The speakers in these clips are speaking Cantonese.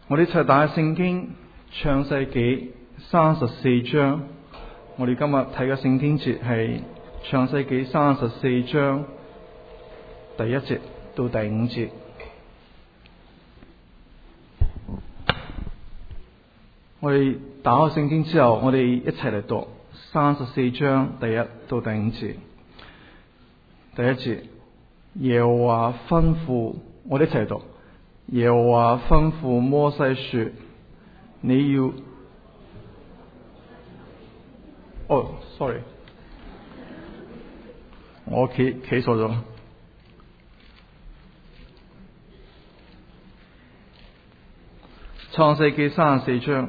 我哋一齊打開聖經創世紀34章。我哋今日睇嘅聖經節係創世紀34章第1節到第5節。我哋打開聖經之後，我哋一齊嚟讀34章第1到第5節。第1節，耶和華吩咐，我哋一齊讀。耶和華吩咐摩西說：你要sorry， 我企錯咗。創世記34章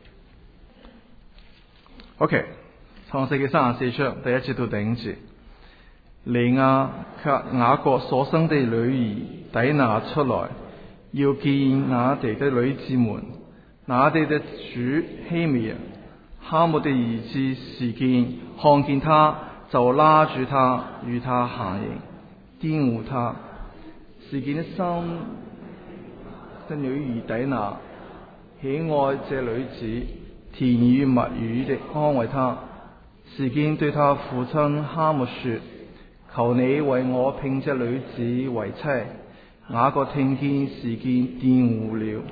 ，OK， 創世記34章第1節到第5節。利亞及雅各所生的女兒底拿出來，要見那地的女子們。那地的主希米人哈姆的兒子示劍看見他，就拉住他，與他行淫，玷污他。示劍的生的女兒底拿喜愛這女子，甜言蜜語的安慰他。示劍對他父親哈姆說：求你為我聘這女子為妻。雅各聽見示劍玷污了，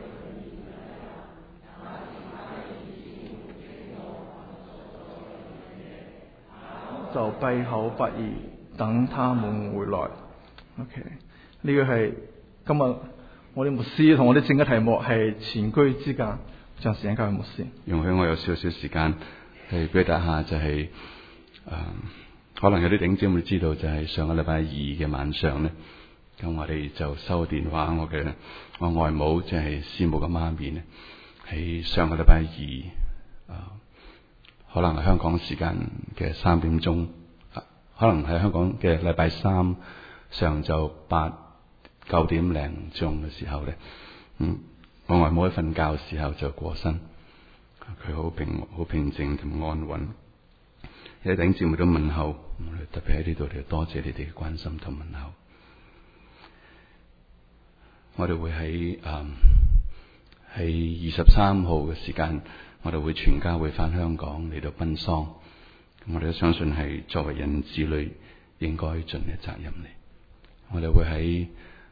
就閉口不言，等他們回來。OK， 呢個係今日我哋牧師同我哋整嘅題目係前居之鑑，將時間交俾牧師。 容許我有少少時間去表達下，就係可能有啲弟兄姊妹知道，就係上個禮拜2嘅晚上咧，咁我哋就收電話，我外母即係師母嘅媽咪咧，喺上個禮拜2，可能係香港時間嘅3點鐘，可能係香港嘅禮拜3上晝9點零鐘嘅時候咧，我外母喺瞓覺嘅時候就過身，佢好平靜同安穩。有啲弟兄姊妹都問候，特別喺呢度，多謝你哋嘅關心同問候。我哋會喺23號嘅時間，我哋會全家會返香港嚟到奔喪。我哋都相信係作為人子女應該盡嘅責任嚟。我哋會喺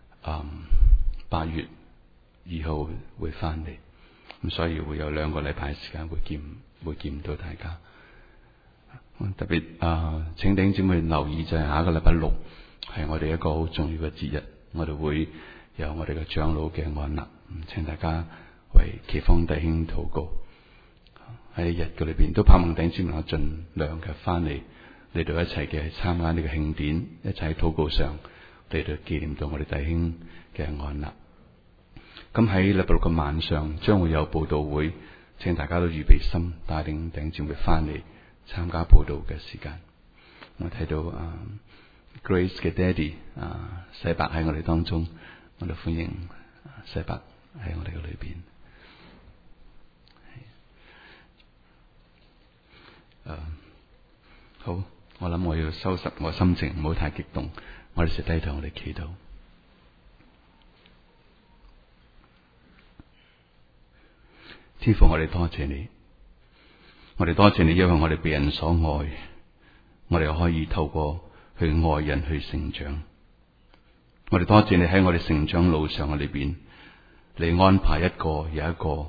8月2號會返嚟，咁所以會有2個禮拜時間會見唔到大家。特別請弟兄姊妹留意，就係下個禮拜6係我哋一個好重要嘅節日，我哋會有我哋嘅長老嘅安立，請大家為祈芳弟兄禱告。喺日嘅裏邊都盼望弟兄姊妹盡量嘅翻嚟到一齊嘅參加呢個慶典，一齊喺禱告上嚟到紀念到我哋弟兄嘅安立。咁喺禮拜6嘅晚上將會有佈道會，請大家都預備心，帶領弟兄姊妹翻嚟參加佈道嘅時間。我睇到Grace 嘅爹哋洗白喺我哋當中，我哋歡迎洗白喺我哋嘅裏邊。好，我諗我要收拾我心情，唔好太激動。我哋食低頭，我哋祈禱。天父，我哋多謝你，我哋多謝你，因為我哋被人所愛，我哋可以透過去愛人去成長。我哋多謝你喺我哋成長路上嘅裏邊，你安排有一個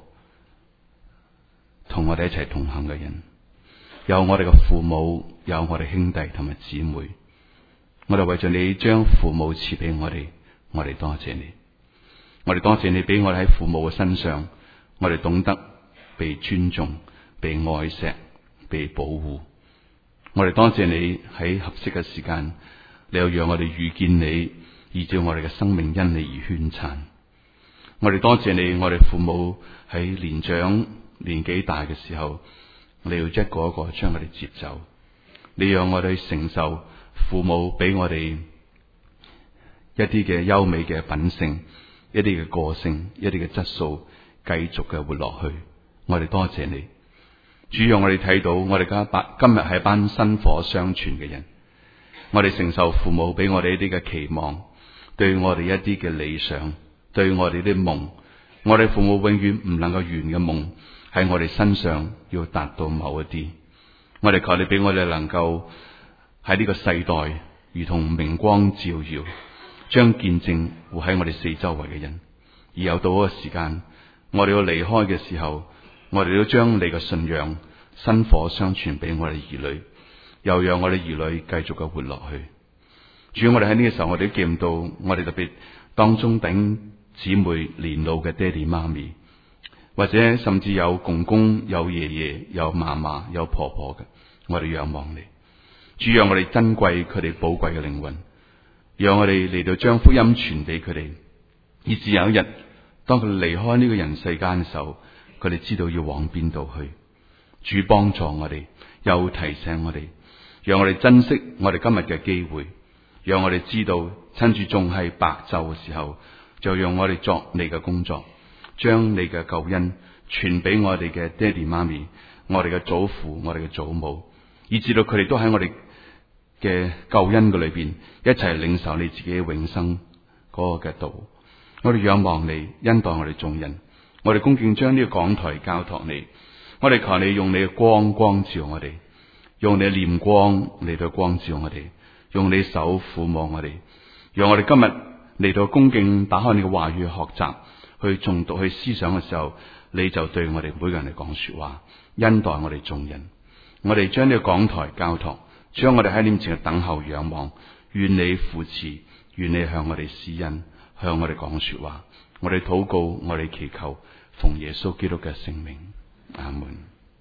同我哋一齊同行嘅人，有我哋嘅父母，有我哋兄弟同埋姊妹。我哋為咗你將父母賜俾我哋，我哋多謝你。我哋多謝你俾我哋喺父母嘅身上，我哋懂得被尊重、被愛錫、被保護。我哋多謝你喺合適嘅時間，你又讓我哋遇見你，以致我哋嘅生命因你而璀璨。我哋多謝你，我哋父母喺年長年紀大嘅時候，你要一個一個將我哋接走。你讓我哋承受父母俾我哋一啲嘅優美嘅品性，一啲嘅個性，一啲嘅質素，繼續嘅活落去。我哋多謝你，主，讓我哋睇到我哋今日係一班薪火相傳嘅人。我哋承受父母俾我哋一啲嘅期望，對我哋一啲嘅理想，對我哋啲夢， 我哋父母永遠唔能夠圓嘅夢喺我哋身上要達到某一啲。我哋求你俾我哋能夠喺呢個世代如同明光照耀，將見證活喺我哋四周圍嘅人。而有到嗰個時間，我哋要離開嘅時候，我哋都將你嘅信仰薪火相傳俾我哋兒女，又讓我哋兒女繼續嘅活落去。主，我哋喺呢個時候，我哋都見到我哋特別當中頂姊妹年老嘅爹哋媽咪，或者甚至有公公、有爺爺、有嫲嫲、有婆婆嘅，我哋仰望你。主，讓我哋珍貴佢哋寶貴嘅靈魂，讓我哋嚟到將福音傳俾佢哋，以至有一日當佢哋離開呢個人世間嘅時候，佢哋知道要往邊度去。主，幫助我哋，又提醒我哋，讓我哋珍惜我哋今日嘅機會，讓我哋知道趁住仲係白晝嘅時候，就讓我哋作你嘅工作，將你嘅救恩傳俾我哋嘅爹哋媽咪、我哋嘅祖父、我哋嘅祖母，以至到佢哋都喺我哋嘅救恩嘅裏邊一齊領受你自己永生嗰個嘅道。我哋仰望你，恩待我哋眾人，我哋恭敬將呢個講台交託你。我哋求你用你嘅光照我哋，用你嘅念光嚟到光照我哋，用你手撫摸我哋，讓我哋今日嚟到恭敬打開你嘅話語去學習、去誦讀、去思想嘅時候，你就對我哋每個人嚟講說話，恩待我哋眾人。我哋將呢個講台交託，將我哋喺你面前嘅等候仰望，願你扶持，願你向我哋施恩，向我哋講說話。我哋禱告，我哋祈求，奉耶穌基督嘅聖名，阿門。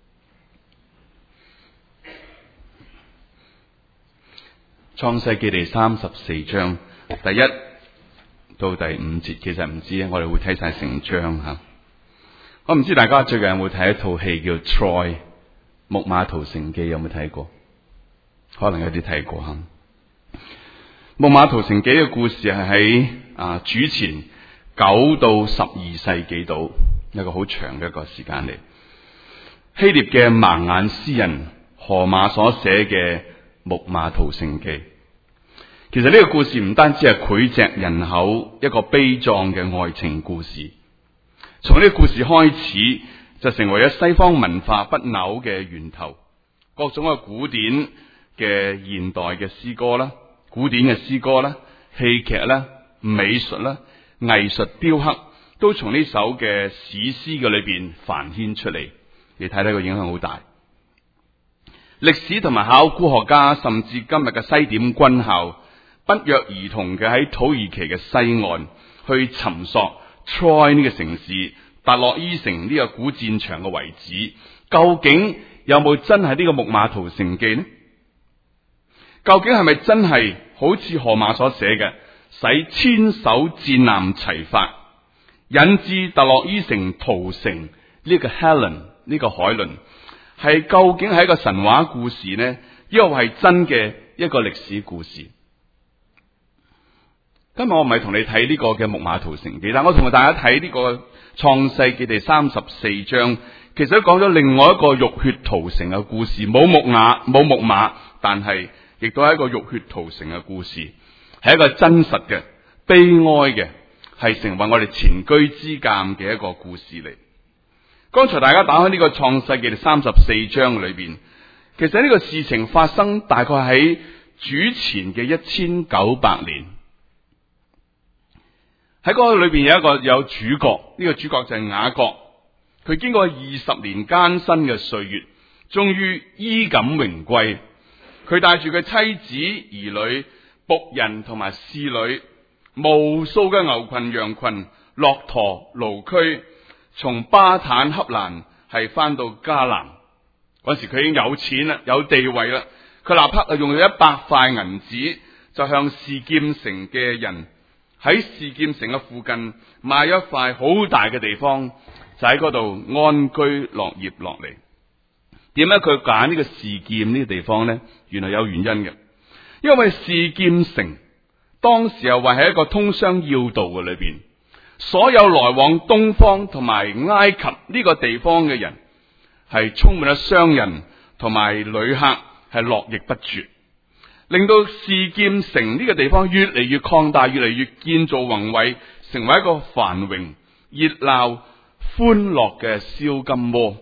創世記第34章第1到第5節，其實唔知我哋會睇晒成章吓。我唔知大家最近有冇睇一套戲叫《Troy》木馬屠城記，有冇睇過？可能有啲睇過吓。木馬屠城記嘅故事係喺主前9到12世紀度，一個好長嘅一個時間嚟。希臘嘅盲眼詩人荷馬所寫嘅木馬屠城記，其實呢個故事唔單止係膾炙人口一個悲壯嘅愛情故事，從呢個故事開始就成為咗西方文化不朽嘅源頭。各種嘅古典嘅現代嘅詩歌啦，古典嘅詩歌啦，戲劇啦，美術啦，藝術雕刻都從呢首嘅史詩嘅裏邊繁衍出嚟。你睇睇個影響好大。歷史同埋考古學家甚至今日嘅西點軍校不約而同嘅喺土耳其嘅西岸去尋索 Troy 呢個城市，特洛伊城呢個古戰場嘅遺址，究竟有冇真係呢個木馬屠城記呢？究竟係咪真係好似荷馬所寫嘅，使千艘戰艦齊發，引致特洛伊城屠城呢個 Helen 呢個海倫，係究竟係一個神話故事呢，抑或係真嘅一個歷史故事？今日我唔係同你睇呢個嘅木馬屠城記，但我同大家睇呢個創世記第34章，其實都講咗另外一個浴血屠城嘅故事，冇木馬，但係亦都係一個浴血屠城嘅故事，係一個真實嘅、悲哀嘅，係成為我哋前車之鑑嘅一個故事嚟。剛才大家打開呢個創世記第34章裏邊，其實呢個事情發生大概喺主前嘅1900年。喺嗰個裏邊有主角，呢個主角就係雅各。佢經過20年艱辛嘅歲月，終於衣錦榮歸。佢帶住佢妻子、兒女、僕人同埋侍女，無數嘅牛群、羊群、駱駝、驢駒，從巴坦克蘭係翻到迦南。嗰時佢已經有錢啦，有地位啦。佢立刻用咗100塊銀子，就向示劍城嘅人喺示劍城嘅附近買咗一塊好大嘅地方，就喺嗰度安居樂業落嚟。點解佢揀呢個示劍呢個地方呢？原來有原因嘅，因為示劍城當時又話係一個通商要道嘅裏邊，所有來往東方同埋埃及呢個地方嘅人係充滿咗商人同埋旅客，係絡繹不絕，令到示劍城呢個地方越嚟越擴大，越嚟越建造宏偉，成為一個繁榮熱鬧歡樂嘅燒金鍋。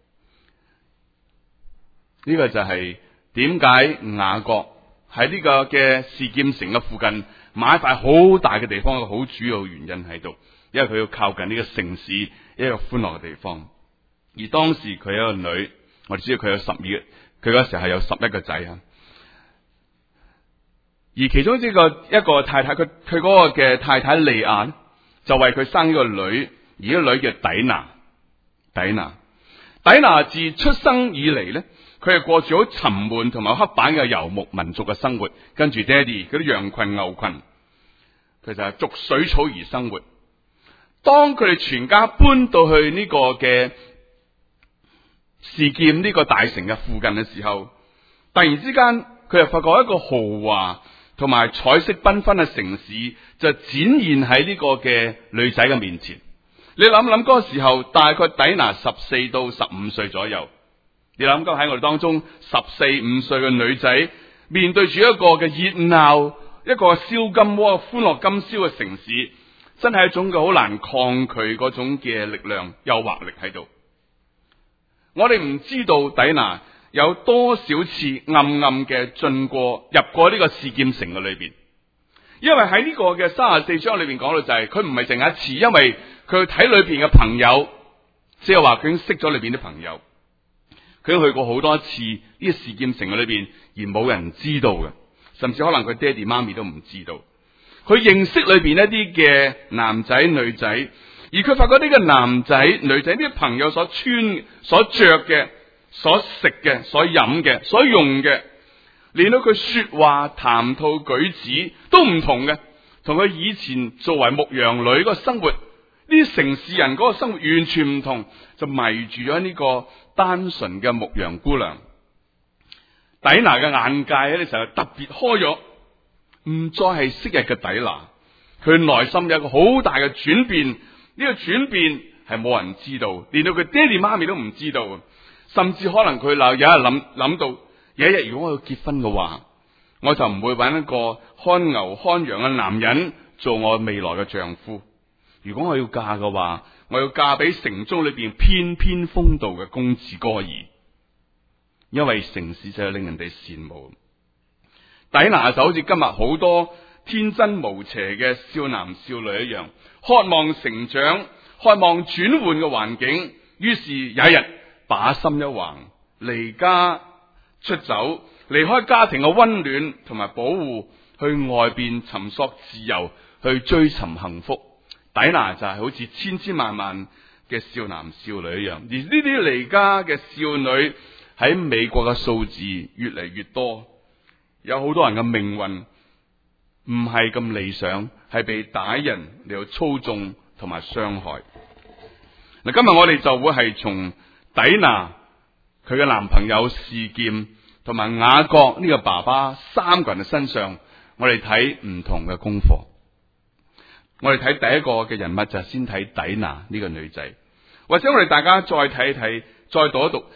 呢個就係點解雅各喺呢個嘅示劍城嘅附近買一塊好大嘅地方，一個好主要嘅原因喺度，因為佢要靠近呢個城市一個歡樂嘅地方。而當時佢有一個女，我哋知道佢有12，佢嗰時係有11個仔啊。而其中一個太太，佢嗰個嘅太太利亞就為佢生一個女，而個女叫底拿。底拿自出生以嚟咧，佢係過住好沉悶同埋刻板嘅游牧民族嘅生活，跟住爹哋嗰啲羊群牛群，佢就係逐水草而生活。當佢哋全家搬到去呢個嘅示劍呢個大城嘅附近嘅時候，突然之間佢又發覺一個豪華同埋彩色繽紛嘅城市就展現喺呢個嘅女仔嘅面前。你諗諗嗰個時候，大概底拿14到15歲左右。你諗緊喺我哋當中14、15歲嘅女仔，面對住一個嘅熱鬧、一個燒金鍋、歡樂今宵嘅城市，真係一種嘅好難抗拒嗰種嘅力量、誘惑力喺度。我哋唔知道底拿有多少次暗暗嘅入過呢個示劍城嘅裏邊，因為喺呢個嘅34章裏邊講到就係佢唔係淨係一次，因為佢睇裏邊嘅朋友，即係話佢已經識咗裏邊啲朋友，佢已經去過好多次呢個示劍城嘅裏邊，而冇人知道嘅，甚至可能佢爹哋媽咪都唔知道。佢認識裏邊一啲嘅男仔女仔，而佢發覺呢個男仔女仔啲朋友所穿、所着嘅、所食嘅、所飲嘅、所用嘅，連到佢說話談吐舉止都唔同嘅，同佢以前作為牧羊女嗰個生活，呢啲城市人嗰個生活完全唔同，就迷住咗呢個單純嘅牧羊姑娘。底拿嘅眼界喺呢時候特別開咗，唔再係昔日嘅底拿，佢內心有一個好大嘅轉變，呢個轉變係冇人知道，連到佢爹哋媽咪都唔知道，甚至可能佢有一日諗到，有一日如果我要結婚嘅話，我就唔會揾一個看牛看羊嘅男人做我未來嘅丈夫。如果我要嫁嘅話，我要嫁俾城中裏邊翩翩風度嘅公子哥兒，因為城市就係令人哋羨慕。底拿就好似今日好多天真無邪嘅少男少女一樣，渴望成長，渴望轉換嘅環境，於是有一日把心一橫，離家出走，離開家庭嘅溫暖同埋保護，去外邊尋索自由，去追尋幸福。底拿就係好似千千萬萬嘅少男少女一樣，而呢啲離家嘅少女喺美國嘅數字越嚟越多，有好多人嘅命運唔係咁理想，係被歹人嚟到操縱同埋傷害。嗱，今日我哋就會係從底拿佢嘅男朋友示劍同埋雅各呢個爸爸三個人嘅身上，我哋睇唔同嘅功課。我哋睇第一個嘅人物就係先睇底拿呢個女仔，或者我哋大家再睇睇，再讀一讀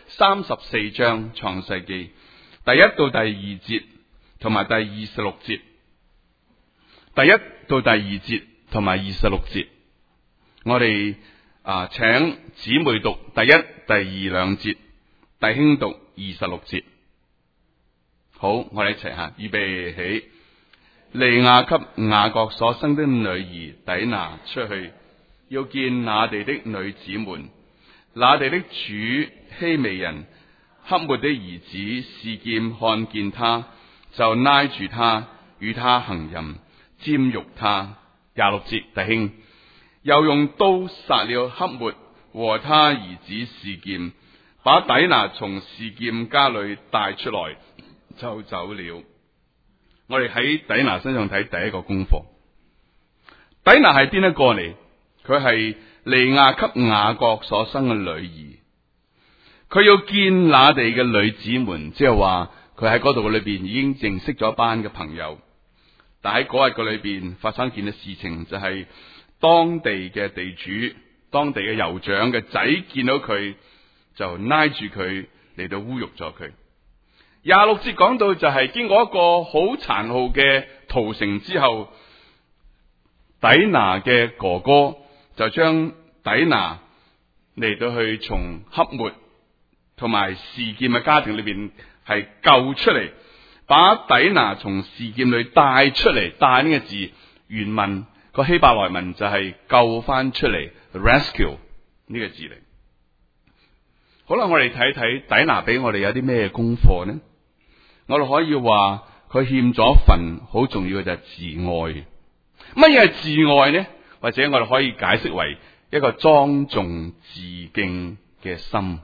34章創世記第1到第2節同埋第26節，第1到第2節同埋26節，我哋請姊妹讀第1、第2兩節，弟兄讀26節。好，我哋一齊吓，預備起。利亞給雅各所生的女兒底拿出去，要見那地的女子們。那地的主希未人黑末的兒子示劍看見他，就拉住他，與他行淫，玷辱他。26節，弟兄，又用刀殺了黑末和他兒子示劍，把底拿從示劍家裏帶出來，就走了。我哋喺底拿身上睇第一個功課。底拿係邊一個嚟？佢係利亞給雅各所生嘅女兒。佢要見那地嘅女子們，即係話佢喺嗰度裏邊已經認識咗一班嘅朋友。但喺嗰日嘅裏邊發生一件嘅事情，就係當地嘅地主、當地嘅酋長嘅仔見到佢，就拉住佢嚟到侮辱咗佢。26節講到就係經過一個好殘酷嘅屠城之後，底拿嘅哥哥就將底拿嚟到去從黑末同埋示劍嘅家庭裏邊係救出嚟，把底拿從示劍裏帶出嚟。帶呢個字原文個希伯來文就係救翻出嚟 ，rescue 呢個字嚟。好啦，我哋睇睇底拿俾我哋有啲咩功課呢？我哋可以話佢欠咗一份好重要嘅就係自愛。乜嘢係自愛呢？或者我哋可以解釋為一個莊重自敬嘅心。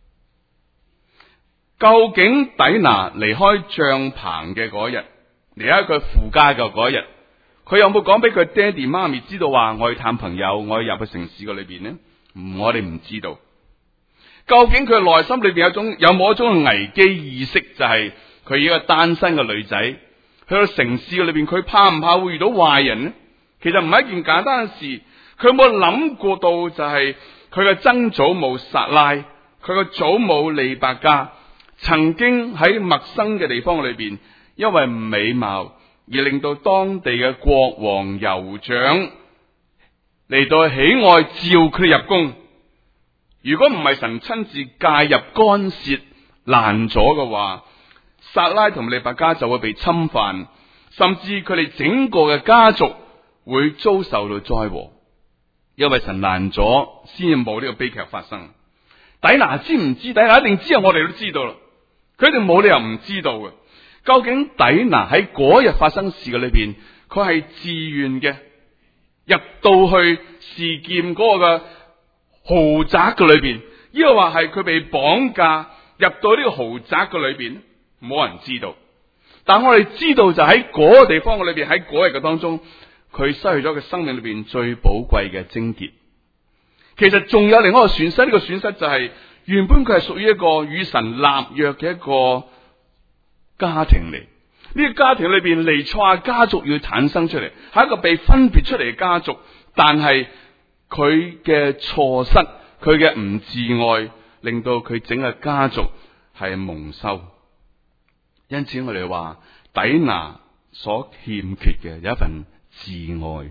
究竟底拿離開帳篷嘅嗰日，離開佢父家嘅嗰日，佢有冇講俾佢爹哋媽咪知道話我去探朋友，我要入去城市嘅裏邊呢？我哋唔知道。究竟佢內心裏邊有冇一種危機意識，就係佢一個單身嘅女仔去到城市嘅裏邊，佢怕唔怕會遇到壞人呢？其實唔係一件簡單嘅事。佢有冇諗過到就係佢嘅曾祖母撒拉，佢嘅祖母利百加曾經喺陌生嘅地方裏邊，因為唔美貌而令到當地嘅國王酋長嚟到喜愛召佢哋入宮。如果唔係神親自介入干涉攔咗嘅話，撒拉同利百加就會被侵犯，甚至佢哋整個嘅家族會遭受到災禍。因為神攔咗，先至冇呢個悲劇發生。底拿知唔知？底拿一定知啊！我哋都知道啦。佢哋冇理由唔知道嘅。究竟底拿喺嗰日發生事嘅裏邊，佢係自願嘅入到去示劍嗰個嘅豪宅嘅裏邊，呢個話係佢被綁架入到呢個豪宅嘅裏邊，冇人知道。但我哋知道就喺嗰個地方嘅裏邊，喺嗰日嘅當中，佢失去咗佢生命裏邊最寶貴嘅貞潔。其實仲有另外一個損失，呢個損失就係原本佢係屬於一個與神立約嘅一個家庭嚟。呢個家庭裏邊，彌賽亞家族要產生出嚟，係一個被分別出嚟嘅家族。但係佢嘅錯失，佢嘅唔自愛，令到佢整個家族係蒙羞。因此我哋話底拿所欠缺嘅有一份自愛，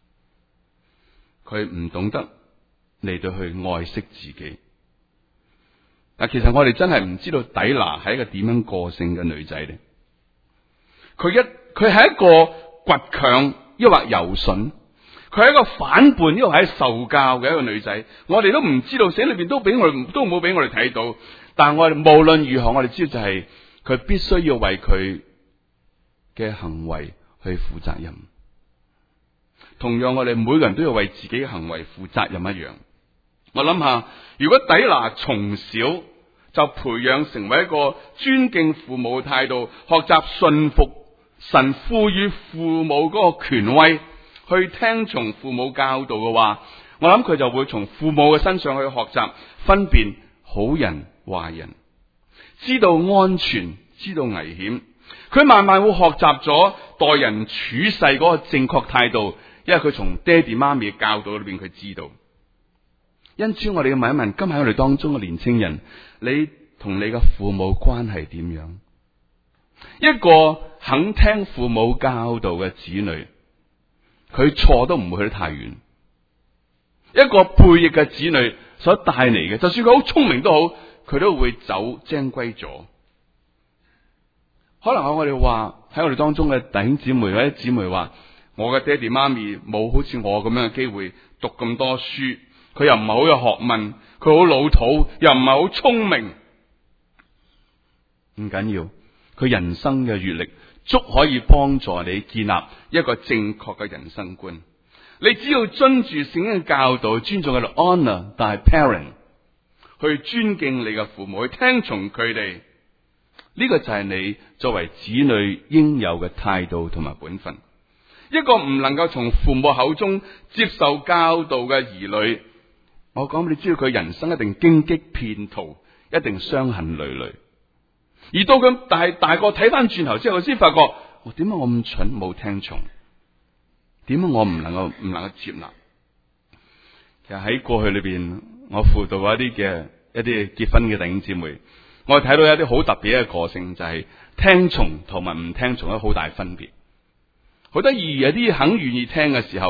佢唔懂得嚟到去愛惜自己。但其實我哋真係唔知道底拿係一個點樣個性嘅女仔咧。佢係一個倔強抑或柔順，佢係一個反叛抑或係受教嘅一個女仔。我哋都唔知道，聖經裏邊都冇俾我哋睇到。但係我哋無論如何，我哋知道就係佢必須要為佢嘅行為去負責任。同樣我哋每個人都要為自己嘅行為負責任一樣。我諗下，如果底拿從小就培養成為一個尊敬父母嘅態度，學習順服神賦予父母嗰個權威，去聽從父母教導嘅話，我諗佢就會從父母嘅身上去學習分辨好人壞人，知道安全，知道危險。佢慢慢會學習咗待人處世嗰個正確態度，因為佢從爹哋媽咪嘅教導裏邊佢知道。因此我哋要問一問，今日喺我哋當中嘅年青人，你同你嘅父母關係點樣？一個肯聽父母教導嘅子女，佢錯都唔會去得太遠。一個背逆嘅子女所帶嚟嘅，就算佢好聰明都好，佢都會走精歸咗。可能我哋話喺我哋當中嘅弟兄姊妹或者姊妹話，我嘅爹哋媽咪冇好似我咁樣嘅機會讀咁多書，佢又唔係好有學問，佢好老土，又唔係好聰明。唔緊要，佢人生嘅閱歷足可以幫助你建立一個正確嘅人生觀。你只要遵住聖經嘅教導，尊重佢哋 honor 但係 parent， 去尊敬你嘅父母，去聽從佢哋，呢個就係你作為子女應有嘅態度同埋本分。一個唔能夠從父母口中接受教導嘅兒女，我講俾你知道，佢人生一定荊棘遍途，一定傷痕累累。而到佢大個睇翻轉頭之後，佢先發覺，點解我咁蠢冇聽從？點解我唔能夠接納？其實喺過去裏邊，我輔導一啲結婚嘅弟兄姊妹，我睇到有一啲好特別嘅個性，就係聽從同埋唔聽從有好大分別。好得意，有啲肯願意聽嘅時候，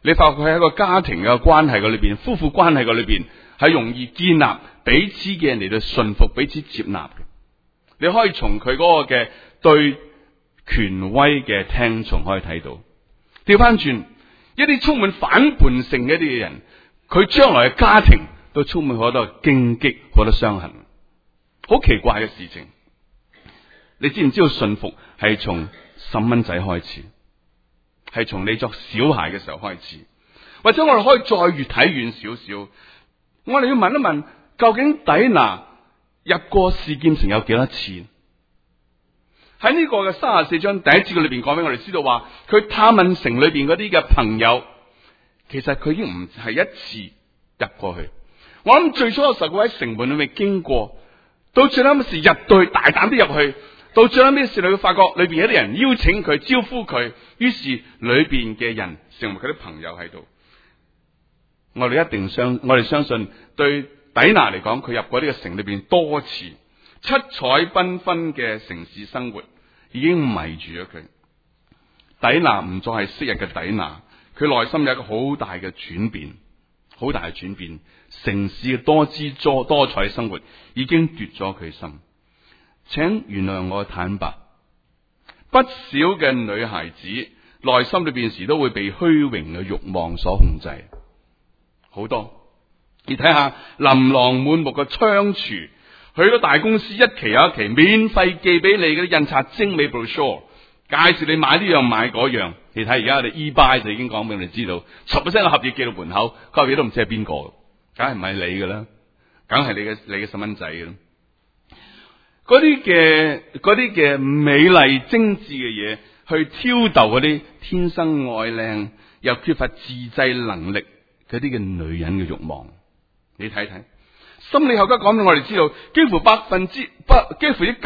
你發覺佢喺一個家庭嘅關係嘅裏邊，夫婦關係嘅裏邊係容易建立彼此嘅人嚟到順服、彼此接納嘅。你可以從佢嗰個嘅對權威嘅聽從可以睇到。調翻轉一啲充滿反叛性嘅一啲嘅人，佢將來嘅家庭都充滿好多荊棘、好多傷痕，好奇怪嘅事情。你知唔知道順服係從細蚊仔開始，係從你作小孩嘅時候開始，或者我哋可以再越睇遠少少，我哋要問一問，究竟底拿入過示劍城有幾多次？喺呢個嘅34章第一節嘅裏邊講俾我哋知道話，佢探問城裏邊嗰啲嘅朋友，其實佢已經唔係一次入過去。我諗最初嘅時候，佢喺城門裏面經過，到最後尾時入到去，大膽啲入去，到最後尾時你會發覺裏邊有啲人邀請佢、招呼佢，於是裏邊嘅人成為佢啲朋友喺度。我哋相信對底拿嚟講，佢入過呢個城裏邊多次，七彩繽紛嘅城市生活已經迷住咗佢。底拿唔再係昔日嘅底拿，佢內心有一個好大嘅轉變，好大嘅轉變。城市嘅多姿多彩生活已經奪咗佢心。請原諒我坦白，不少嘅女孩子內心裏邊時都會被虛榮嘅慾望所控制，好多。你睇下琳琅滿目嘅倉儲，許多大公司一期有一期免費寄俾你嗰啲印刷精美 brochure， 介紹你買呢樣買嗰樣。你睇而家我哋 eBuy 就已經講俾你知道，10% 嘅盒嘢寄到門口，嗰盒嘢都唔知係邊個，梗係唔係你噶啦，梗係你嘅細蚊仔噶啦。嗰啲嘅美麗精緻嘅嘢，去挑逗嗰啲天生愛靚又缺乏自制能力嗰啲嘅女人嘅慾望。你睇睇，心理學家講俾我哋知道，幾乎啲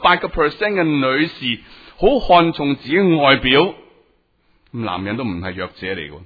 98% 嘅女士好看重自己嘅外表，男人都唔係弱者嚟嘅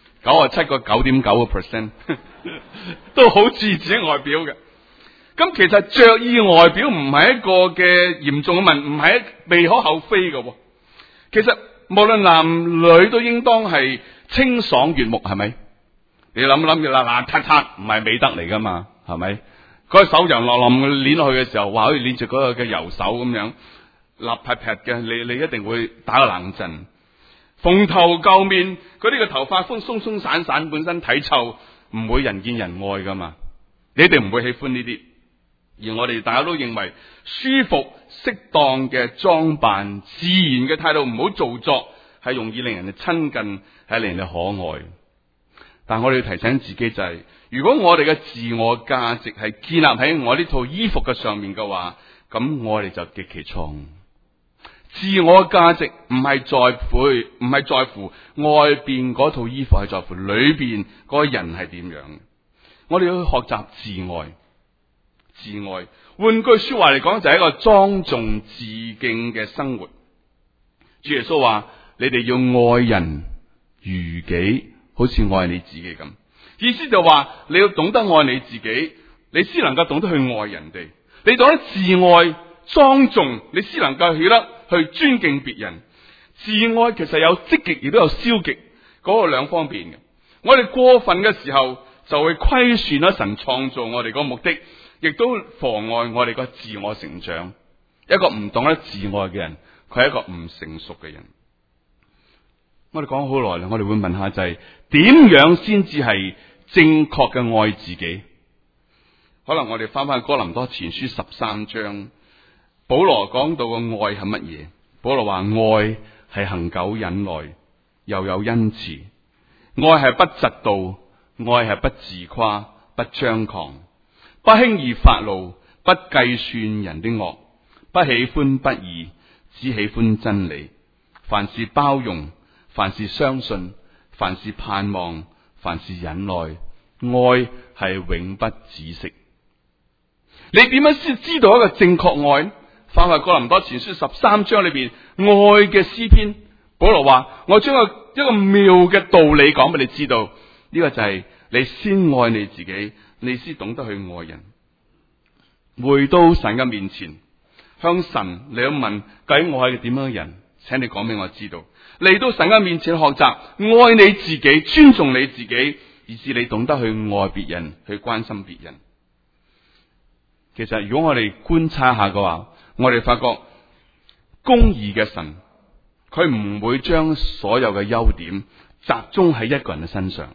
，97.9% 都好注意自己外表嘅。咁其實着意外表唔係一個嘅嚴重嘅問題，唔係未可厚非嘅。其實無論男女都應當係清爽悅目，係咪？你諗啦，邋遢遢唔係美德嚟噶嘛，係咪？嗰手油落捻落去嘅時候，話好似捻住嗰個嘅油手咁樣，立劈劈嘅，你一定會打個冷震。蓬頭垢面，嗰啲嘅頭髮鬆鬆散散，本身體臭，唔會人見人愛噶嘛。你哋唔會喜歡呢啲。而我哋大家都認為舒服適當嘅裝扮、自然嘅態度，唔好做作，係容易令人哋親近，係令人哋可愛。但我哋要提醒自己就係，如果我哋嘅自我價值係建立喺我呢套衣服嘅上面嘅話，咁我哋就極其錯誤。自我價值唔係在乎外邊嗰套衣服，係在乎裏邊嗰個人係點樣。我哋要去學習自愛。自愛，換句說話嚟講，就係一個莊重致敬嘅生活。主耶穌話：你哋要愛人如己，好似愛你自己咁。意思就話你要懂得愛你自己，你先能夠懂得去愛人哋。你懂得自愛莊重，你先能夠曉得去尊敬別人。自愛其實有積極，亦都有消極，嗰個兩方面嘅。我哋過分嘅時候，就會虧損咗神創造我哋個目的。亦都妨礙我哋個自我成長。一個唔懂得自愛嘅人，佢係一個唔成熟嘅人。我哋講好耐啦，我哋會問下就係點樣先至係正確嘅愛自己？可能我哋翻哥林多前書13章，保羅講到嘅愛係乜嘢？保羅話愛係恒久忍耐，又有恩慈；愛係不嫉妒，愛係不自誇，不張狂。不輕易發怒，不計算人的惡，不喜歡不義，只喜歡真理。凡事包容，凡事相信，凡事盼望，凡事忍耐。愛係永不止息。你點樣先知道一個正確愛？翻去哥林多前書13章裏邊愛嘅詩篇，保羅話：我將一個妙嘅道理講俾你知道。呢個就係你先愛你自己。你先懂得去愛人，回到神嘅面前，向神你要問：究竟我係點樣嘅人？請你講俾我知道。 嚟到神嘅面前學習愛你自己，尊重你自己，以致你懂得去愛別人，去關心別人。其實如果我哋觀察一下嘅話，我哋發覺公義嘅神，佢唔會將所有嘅優點集中喺一個人嘅身上。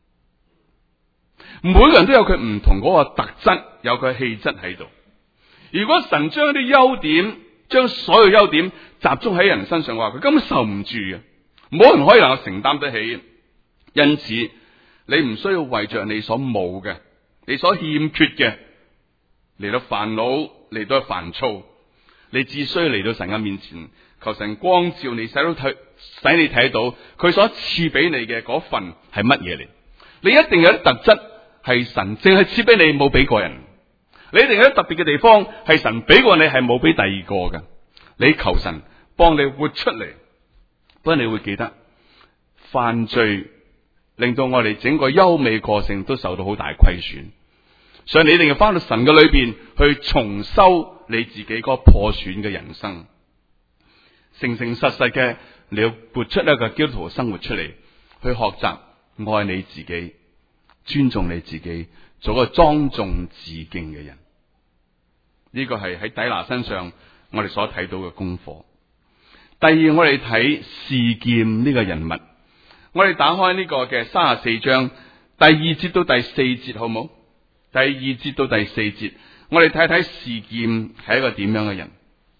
每個人都有佢唔同嗰個特質，有佢氣質喺度。如果神將啲優點，將所有優點集中喺人身上嘅話，佢根本受唔住嘅，冇人可以能夠承擔得起。因此，你唔需要為着你所冇嘅，你所欠缺嘅嚟到煩惱，嚟到煩躁。你只需要嚟到神嘅面前，求神光照你，使你睇到佢所賜俾你嘅嗰份係乜嘢嚟。你一定有啲特質係神淨係賜俾你，冇俾過人。你一定有啲特別嘅地方係神俾過你，係冇俾第二個嘅。你求神幫你活出嚟，不過你會記得犯罪令到我哋整個優美個性都受到好大虧損，所以你一定要翻到神嘅裏邊去重修你自己嗰破損嘅人生，誠誠實實嘅你要活出一個基督徒嘅生活出嚟，去學習愛你自己，尊重你自己，做個莊重致敬嘅人。呢個係喺底拿身上我哋所睇到嘅功課。第二，我哋睇示劍呢個人物，我哋打開呢個嘅34章第2節到第4節，好冇？第2節到第4節，我哋睇睇示劍係一個點樣嘅人。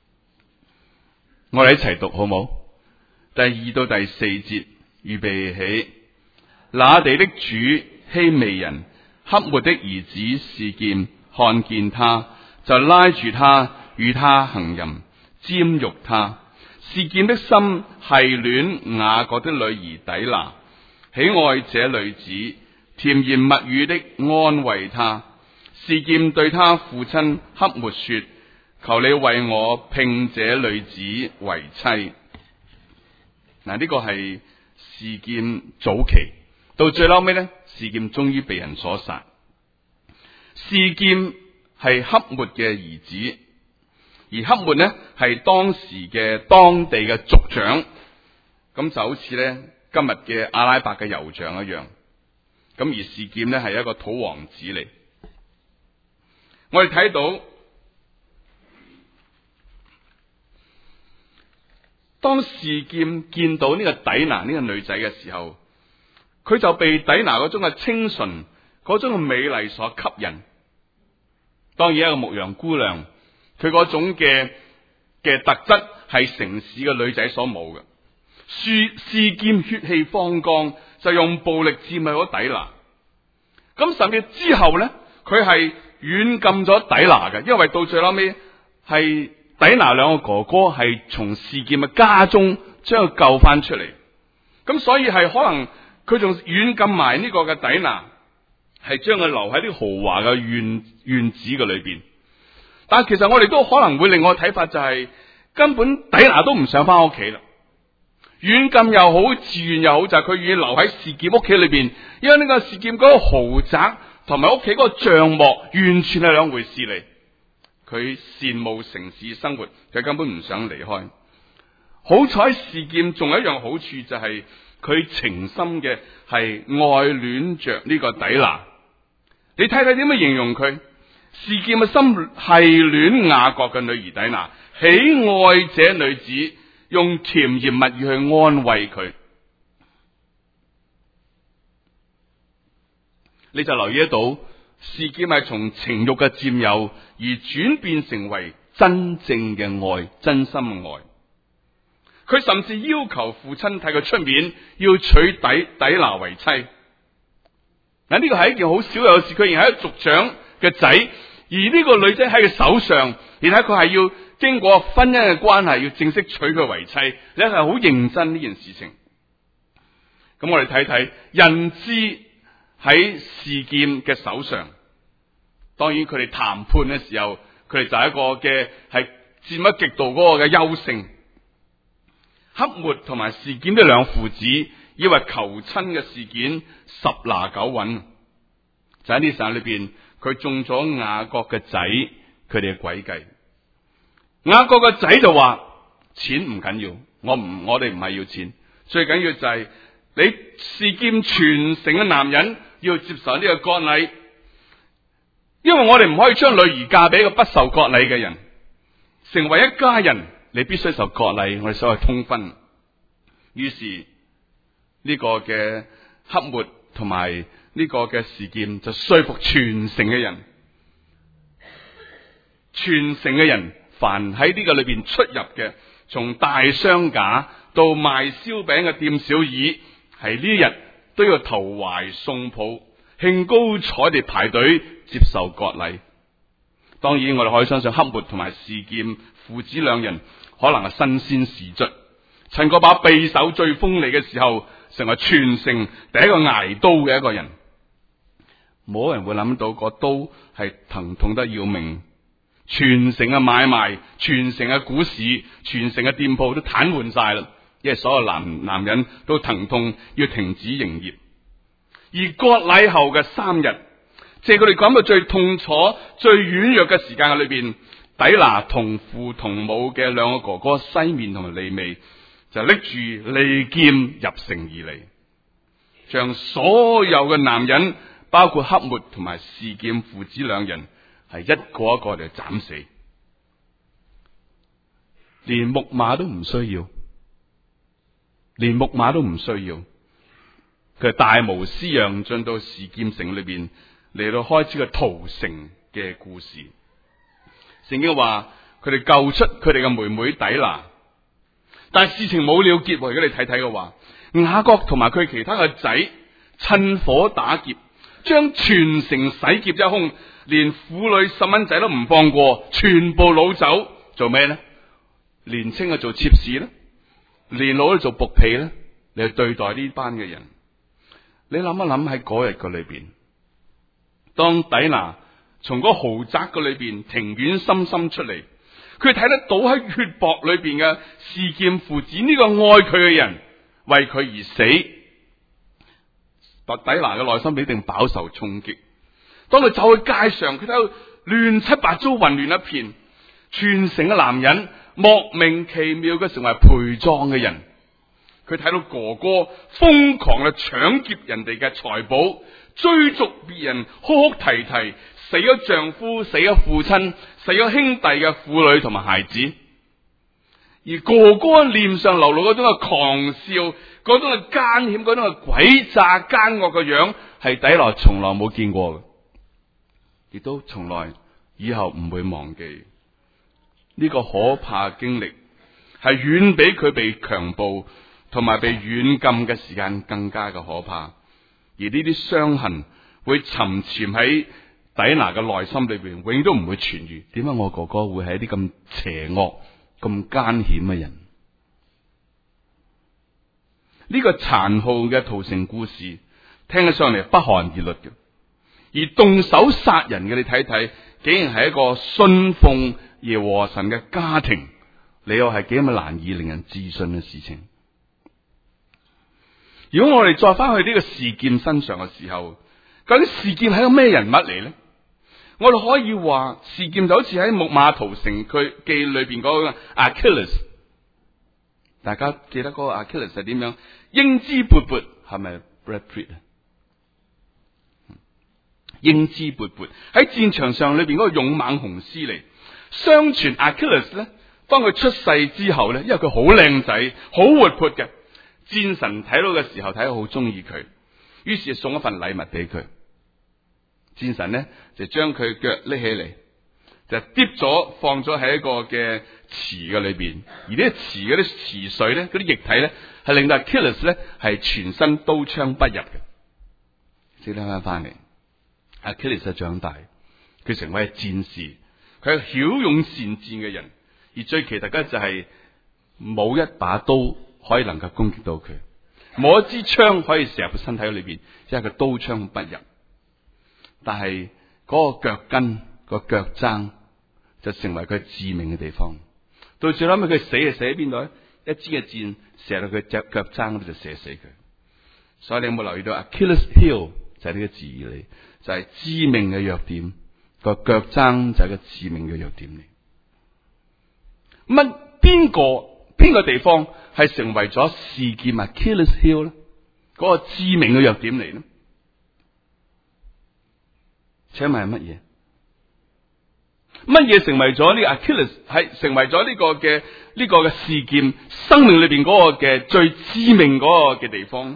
我哋一齊讀好冇？第2到第4節，預備起。那地的主希未人黑末的兒子示劍看見他，就拉住他，與他行淫，玷辱他。示劍的心係戀雅各的女兒底拿，喜愛這女子，甜言蜜語的安慰他。示劍對他父親黑末說：求你為我聘這女子為妻。嗱，呢個係示劍早期，到最後尾呢，示劍終於被人所殺。示劍係黑末嘅兒子，而黑末呢係當時嘅當地嘅族長，咁就好似呢今日嘅阿拉伯嘅酋長一樣。咁而示劍呢係一個土王子嚟。我哋睇到當示劍見到呢個底拿呢個女仔嘅時候，佢就被底拿嗰種嘅清純、嗰種嘅美麗所吸引。當然一個牧羊姑娘，佢嗰種嘅特質係城市嘅女仔所冇嘅。示劍血氣方剛，就用暴力佔領咗底拿。咁甚至之後呢，佢係軟禁咗底拿嘅，因為到最後尾係底拿兩個哥哥係從示劍嘅家中將佢救翻出嚟。咁所以係可能佢仲軟禁埋呢個嘅底拿，係將佢留喺啲豪華嘅院子嘅裏邊。但係其實我哋都可能會另外睇法，就係根本底拿都唔想翻屋企啦。軟禁又好，自願又好，就係佢願意留喺示劍屋企裏邊，因為呢個示劍嗰個豪宅同埋屋企嗰個帳幕完全係兩回事嚟。佢羨慕城市生活，佢根本唔想離開。好彩示劍仲有一樣好處，就係佢情深嘅係愛戀着呢個底拿。你睇睇點樣形容佢？示劍嘅心係戀雅各嘅女兒底拿，喜愛這女子，用甜言蜜語去安慰佢。你就留意得到，示劍係從情慾嘅佔有而轉變成為真正嘅愛，真心嘅愛。佢甚至要求父親替佢出面，要娶底拿為妻。嗱，呢個係一件好少有嘅事，佢仍係一個族長嘅仔，而呢個女仔喺佢手上，而且佢係要經過婚姻嘅關係，要正式娶佢為妻，你係好認真呢件事情。咁我哋睇睇人質喺示劍嘅手上，當然佢哋談判嘅時候，佢哋就係一個嘅係佔咗極度嗰個嘅優勝。黑末同埋示劍呢兩父子以為求親嘅事件十拿九穩，就喺呢時間裏邊，佢中咗雅各嘅仔佢哋嘅詭計。雅各嘅仔就話：錢唔緊要，我哋唔係要錢， 最緊要就係你示劍全城嘅男人要接受呢個割禮，因為我哋唔可以將女兒嫁俾一個不受割禮嘅人。成為一家人，你必須受割禮，我哋所謂通婚。於是呢個嘅黑抹同埋呢個嘅示劍就說服全城嘅人，全城嘅人凡喺呢個裏邊出入嘅，從大商賈到賣燒餅嘅店小二，係呢日都要投懷送抱，興高采地排隊接受割禮。當然我哋可以相信黑抹同埋示劍父子兩人可能係新鮮事卒，趁嗰把匕首最鋒利嘅時候，成為全城第一個挨刀嘅一個人。冇人會諗到個刀係疼痛得要命，全城嘅買賣、全城嘅股市、全城嘅店鋪都癱瘓晒啦，因為所有男人都疼痛要停止營業。而割禮後嘅3日，即係佢哋感到最痛楚、最軟弱嘅時間嘅裏邊，底拿同父同母嘅兩個哥哥西面同埋利未就拎住利劍入城而嚟，將所有嘅男人，包括黑抹同埋示劍父子兩人，係一個一個地斬死，連木馬都唔需要，連木馬都唔需要，佢大模斯樣進到示劍城裏邊嚟到開始個屠城嘅故事。聖經話佢哋救出佢哋嘅妹妹底拿，但係事情冇了結。如果你睇睇嘅話，雅各同埋佢其他嘅仔趁火打劫，將全城洗劫一空，連婦女細蚊仔都唔放過，全部擄走。做咩呢？年青嘅做妾侍咧，年老咧做僕婢咧，你去對待呢班嘅人。你諗一諗喺嗰日嘅裏邊，當底拿從嗰豪宅嘅裏邊庭院深深出嚟，佢睇得到喺血泊裏邊嘅示劍父子呢個愛佢嘅人為佢而死，底拿嘅內心必定飽受衝擊。當佢走去街上，佢睇到亂七八糟、混亂一片，全城嘅男人莫名其妙嘅成為陪葬嘅人。佢睇到哥哥瘋狂嘅搶劫人哋嘅財寶，追逐別人，哭哭啼啼，死咗丈夫，死咗父親，死咗兄弟嘅婦女同埋孩子。而哥哥臉上流露嗰種嘅狂笑，嗰種嘅奸險，嗰種嘅詭詐奸惡嘅樣，係底拿從來冇見過嘅，亦都從來以後唔會忘記。呢個可怕嘅經歷係遠比佢被強暴同埋被軟禁嘅時間更加嘅可怕，而呢啲傷痕會沉潛喺底拿嘅內心裏邊，永都唔會痊愈。點解我哥哥會係一啲咁邪惡、咁奸險嘅人？呢個殘酷嘅屠城故事，聽起上嚟不寒而栗嘅，而動手殺人嘅，你睇睇，竟然係一個信奉耶和華神嘅家庭，你又係幾咁難以令人置信嘅事情。如果我哋再翻去呢個示劍身上嘅時候，究竟示劍係一個咩人物嚟呢？我哋可以話示劍就好似喺木馬屠城佢記裏邊嗰個 Achilles， 大家記得嗰個 Achilles 係點樣？英姿勃勃，係咪 Brad Pitt 啊？英姿勃勃喺戰場上裏邊嗰個勇猛雄獅嚟。相傳 Achilles 咧，當佢出世之後咧，因為佢好靚仔，好活潑嘅。戰神睇到嘅時候，睇到好中意佢，於是送一份禮物俾佢。戰神咧就將佢腳拎起嚟，就跌咗放咗喺一個嘅池嘅裏邊，而呢個池嗰啲池水咧，嗰啲液體咧，係令到 Achilles 咧係全身刀槍不入嘅。先聽翻嚟 ，Achilles 長大，佢成為戰士，佢係驍勇善戰嘅人，而最奇特嘅就係冇一把刀可以能夠攻擊到佢，冇一支槍可以射入佢身體裏邊，因為佢刀槍不入。但係嗰個腳跟、個腳踭就成為佢致命嘅地方。到最後尾佢死係死喺邊度咧？一支嘅箭射到佢隻腳踭嗰度就射死佢。所以你有冇留意到 Achilles heel 就係呢個字嚟，就係致命嘅弱點。個腳踭就係個致命嘅弱點嚟。 邊個地方係成為咗示劍 Achilles heel 咧？嗰個致命嘅弱點嚟呢？請問係乜嘢？乜嘢成為咗呢個 Achilles 係成為咗呢個嘅示劍生命裏邊嗰個嘅最致命嗰個嘅地方？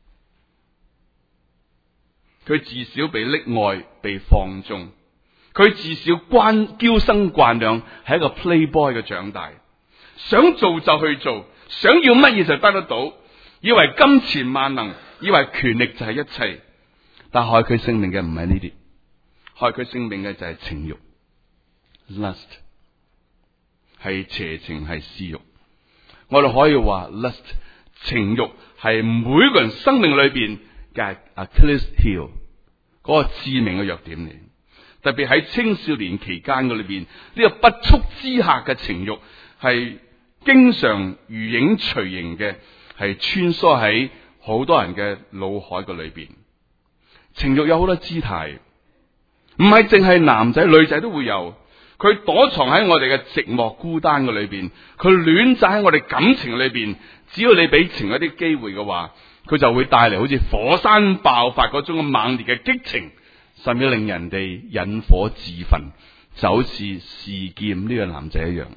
佢自小被溺愛、被放縱，佢自小嬌生慣養，係一個 playboy 嘅長大，想做就去做，想要乜嘢就得得到，以為金錢萬能，以為權力就係一切，但害佢性命嘅唔係呢啲，害佢性命嘅就係情慾 lust， 係邪情，係私慾。我哋可以話 lust 情慾係每個人生命裏邊嘅 Achilles heel， 嗰個致命嘅弱點嚟。特別喺青少年期間嘅裏邊，呢個不速之客嘅情慾係經常如影隨形嘅，係穿梭喺好多人嘅腦海嘅裏邊。情慾有好多姿態，唔係淨係男仔女仔都會有。佢躲藏喺我哋嘅寂寞孤單嘅裏邊，佢戀棧喺我哋感情裏邊。只要你俾情一啲機會嘅話，佢就會帶嚟好似火山爆發嗰種猛烈嘅激情，甚至令人哋引火自焚，就好似示劍呢個男仔一樣。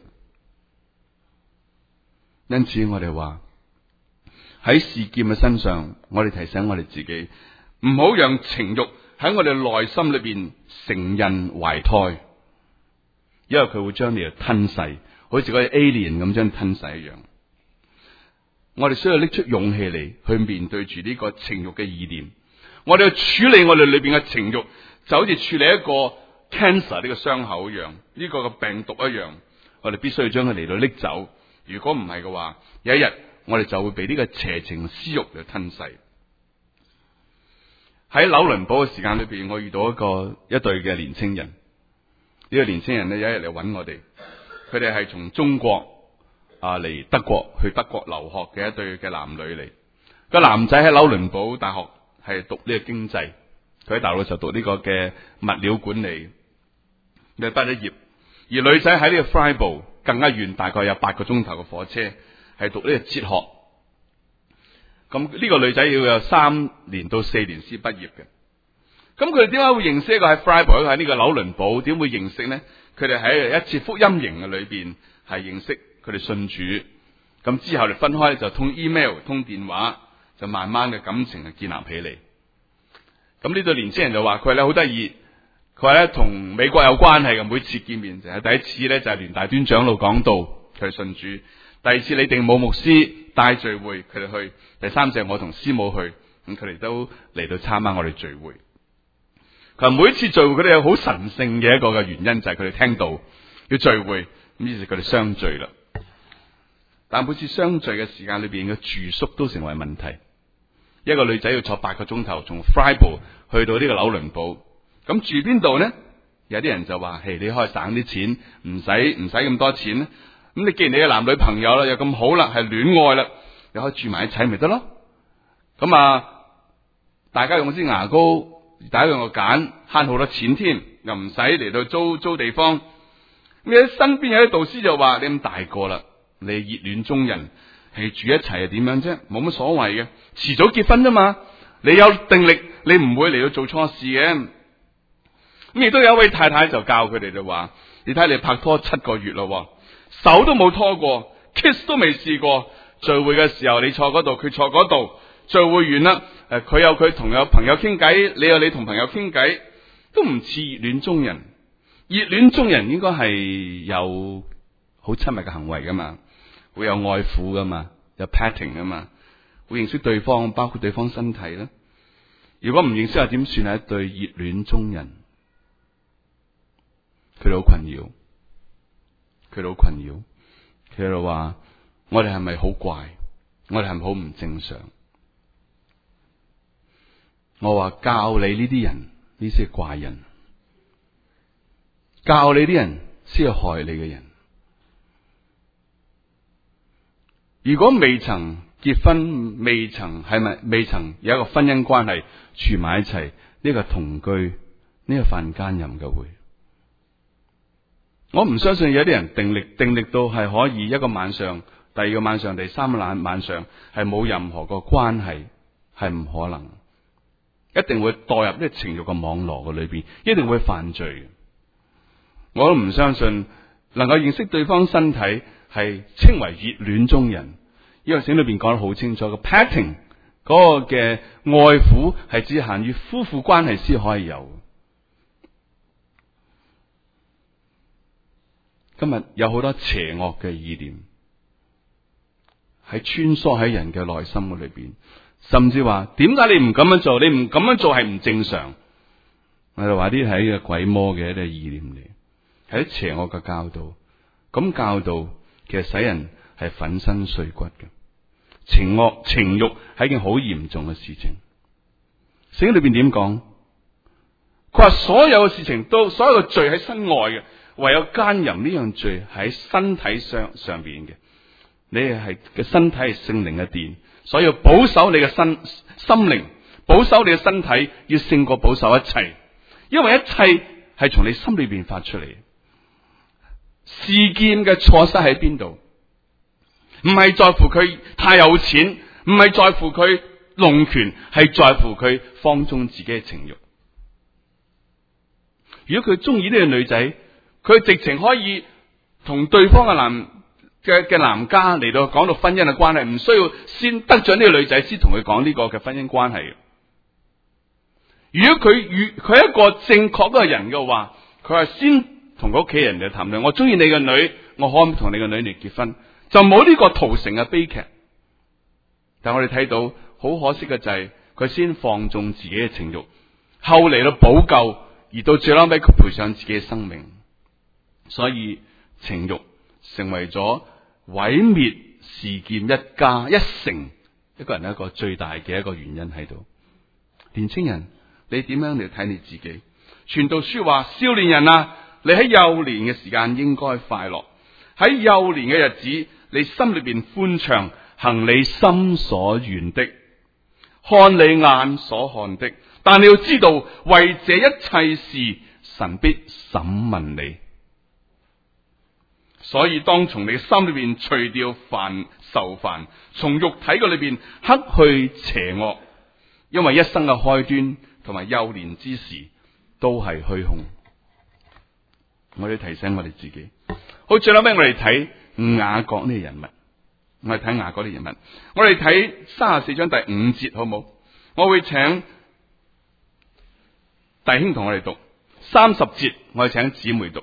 因此我哋話喺示劍嘅身上，我哋提醒我哋自己，唔好讓情慾喺我哋內心裏邊成孕懷胎，因為佢會將你吞噬，好似嗰啲 alien 咁將你吞噬一樣。我哋需要拎出勇氣嚟去面對住呢個情慾嘅意念。我哋去處理我哋裏邊嘅情慾，就好似處理一個 cancer 呢個傷口一樣，呢個嘅病毒一樣。我哋必須要將佢嚟到拎走。如果唔係嘅話，有一日我哋就會被呢個邪情私慾嚟吞噬。喺紐倫堡嘅時間裏邊，我遇到一對嘅年青人。呢個年青人咧有一日嚟揾我哋，佢哋係從中國嚟德國去德國留學嘅一對嘅男女嚟。個男仔喺紐倫堡大學係讀呢個經濟，佢喺大陸就讀呢個嘅物料管理，你畢咗業。而女仔喺呢個 Freiburg 更加遠，大概有8個鐘頭嘅火車，係讀呢個哲學。咁呢個女仔要有3年到4年先畢業嘅。咁佢哋點解會認識一個喺 Freiburg 喺呢個紐倫堡？點會認識呢？佢哋喺一次福音營嘅裏邊係認識，佢哋信主。咁之後就分開，就通 email 通電話，就慢慢嘅感情就建立起嚟。咁呢對年青人就話佢咧好得意，佢話咧同美國有關係嘅，每次見面就係第一次咧就係聯大端長老講道，佢哋信主；第二次李定武牧師帶聚會，佢哋去；第三次我同師母去，咁佢哋都嚟到參加我哋聚會。佢話每一次聚會佢哋有好神聖嘅一個嘅原因，就係佢哋聽到要聚會，咁於是佢哋相聚啦。但每次相聚嘅時間裏邊嘅住宿都成為問題。一個女仔要坐8個鐘頭從 Freiburg 去到呢個紐倫堡，咁住邊度呢？有啲人就話：嘿，你可以省啲錢，唔使咁多錢咧。咁你既然你嘅男女朋友啦，又咁好啦，係戀愛啦，你可以住埋一齊咪得咯。咁大家用支牙膏，大家用個揀，慳好多錢添，又唔使嚟到租地方。咁喺身邊有啲導師就話：你咁大個啦，你熱戀中人，係住一齊係點樣啫？冇乜所謂嘅，遲早結婚啫嘛。你有定力，你唔會嚟到做錯事嘅。咁亦都有一位太太就教佢哋就話：你睇你拍拖7個月咯，手都冇拖過 ，kiss 都未試過。聚會嘅時候你坐嗰度，佢坐嗰度。聚會完啦，佢有佢同有朋友傾偈，你有你同朋友傾偈，都唔似熱戀中人。熱戀中人應該係有好親密嘅行為噶嘛，會有愛撫噶嘛，有 patting 噶嘛，會認識對方，包括對方身體啦。如果唔認識又點算係一對熱戀中人？佢哋好困擾，佢哋話：我哋係咪好怪？我哋係咪好唔正常？我話教你呢啲人，呢些怪人，教你啲人先係害你嘅人。如果未曾結婚，未曾有一個婚姻關係住埋一齊，呢個同居，呢個犯奸淫嘅會。我唔相信有啲人定力到係可以一個晚上， 第二個晚上、第三個晚上係冇任何個關係，係唔可能，一定會墮入呢個情慾嘅網絡嘅裏邊，一定會犯罪。我都唔相信能夠認識對方身體係稱為熱戀中人，因為聖經裏邊講得好清楚，個 petting 嗰個嘅愛撫係只限於夫婦關係先可以有。今日有好多邪惡嘅意念係穿梭喺人嘅內心嘅裏邊，甚至話點解你唔咁樣做？你唔咁樣做係唔正常。我哋話啲係一個鬼魔嘅一啲意念嚟，係啲邪惡嘅教導。咁教導其實使人係粉身碎骨嘅。情慾係一件好嚴重嘅事情。聖經裏邊點講？佢話所有嘅事情都，所有嘅罪喺身外嘅，唯有奸淫呢樣罪喺身體上邊嘅。你係嘅身體係聖靈嘅殿，所以要保守你嘅心靈，保守你嘅身體要勝過保守一切，因為一切係從你心裏邊發出嚟。事件嘅錯失喺邊度？唔係在乎佢太有錢，唔係在乎佢弄權，係在乎佢放縱自己嘅情慾。如果佢中意呢個女仔，佢直情可以同對方嘅男家嚟到講到婚姻嘅關係，唔需要先得咗呢個女仔先同佢講呢個嘅婚姻關係。如果佢係一個正確嘅人嘅話，佢係先同佢屋企人嚟談論，我中意你嘅女，我可唔可以同你嘅女嚟結婚？就冇呢個屠城嘅悲劇。但我哋睇到好可惜嘅就係佢先放縱自己嘅情慾，後嚟到補救，而到最後尾佢賠上自己嘅生命。所以情慾成為咗毀滅事件一成一個人一個最大嘅一個原因喺度。年青人，你點樣嚟睇你自己？傳道書話：少年人啊，你喺幼年嘅時間應該快樂，喺幼年嘅日子，你心裏邊歡暢，行你心所願的，看你眼所看的。但你要知道，為這一切事，神必審問你。所以當從你心裏邊除掉愁煩，從肉體嘅裏邊克去邪惡，因為一生嘅開端同埋幼年之時都係虛空。我哋提醒我哋自己，好，最後尾我哋睇雅各呢個人物，我哋睇雅各呢個人物，我哋睇34章第5節好冇？我會請弟兄同我哋讀30節，我哋請姊妹讀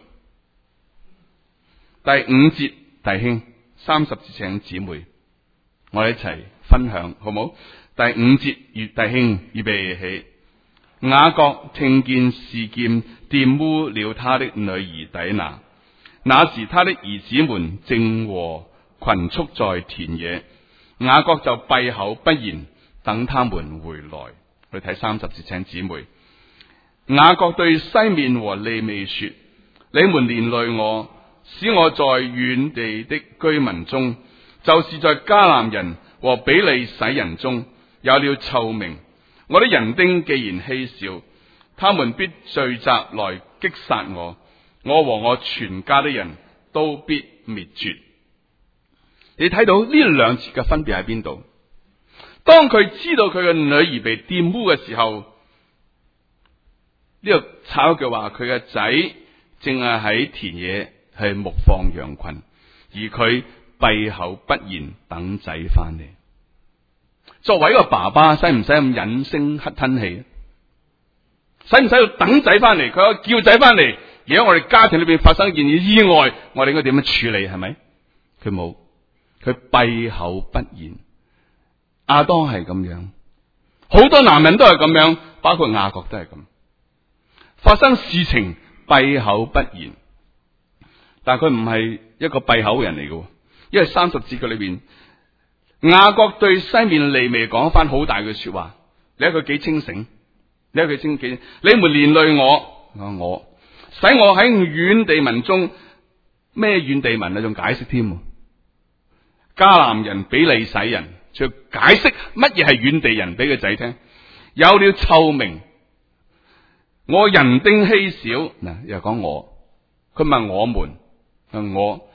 第5節，弟兄30節請姊妹，我哋一齊分享好冇？第5節，弟兄預備起。雅各聽見示劍玷污了他的女兒底拿，那時他的兒子們正和群畜在田野，雅各就閉口不言，等他們回來。去睇30節，請姊妹。雅各對西面和利未說：你們連累我，使我在遠地的居民中，就是在迦南人和比利洗人中有了臭名。我的人丁既然稀少，他們必聚集來擊殺我，我和我全家的人都必滅絕。你睇到呢兩節嘅分別喺邊度？當佢知道佢嘅女兒被玷污嘅時候，呢個抄嘅話，佢嘅仔正係喺田野係牧放羊群，而佢閉口不言，等仔翻嚟。作為一個爸爸，使唔使咁忍聲吞氣？使唔使要等仔翻嚟？佢可以叫仔翻嚟。而喺我哋家庭裏邊發生一件意外，我哋應該點樣處理？係咪？佢冇，佢閉口不言。亞當係咁樣，好多男人都係咁樣，包括雅各都係咁。發生事情閉口不言，但係佢唔係一個閉口人嚟嘅，因為30節嘅裏邊。雅各對西面利未講翻好大嘅說話，你睇佢幾清醒，你睇佢清幾，你們連累我，使我喺遠地民中，咩遠地民啊？仲解釋添，迦南人、比利洗人，就解釋乜嘢係遠地人俾個仔聽，有了臭名，我人丁稀少，嗱又講我，佢問我們，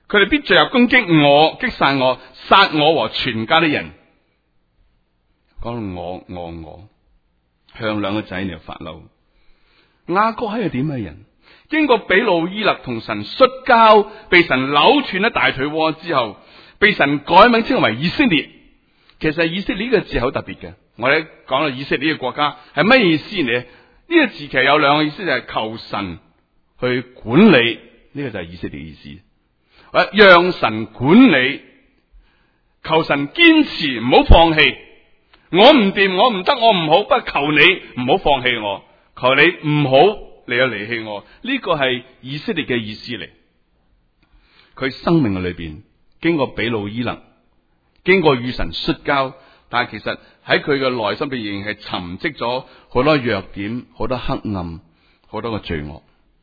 佢哋必進入攻擊我，擊殺我，殺我和全家的人。講到我向兩個仔嚟發嬲。雅各係個點嘅人？經過比努伊勒同神摔跤，被神扭斷咗大腿窩之後，被神改名稱為以色列。其實以色列呢個字好特別嘅。我哋講到以色列呢個國家係乜意思呢？呢個字其實有兩個意思，就係求神去管理，呢個就係以色列意思。讓神管理，求神堅持，唔好放棄。我唔掂，我唔得，我唔好，不過求你唔好放棄我，求你唔好嚟有離棄我。呢個係以色列嘅意思嚟。佢生命嘅裏邊經過比努伊勒，經過與神摔跤，但係其實喺佢嘅內心裏仍然係沉積咗好多弱點，好多黑暗，好多嘅罪惡。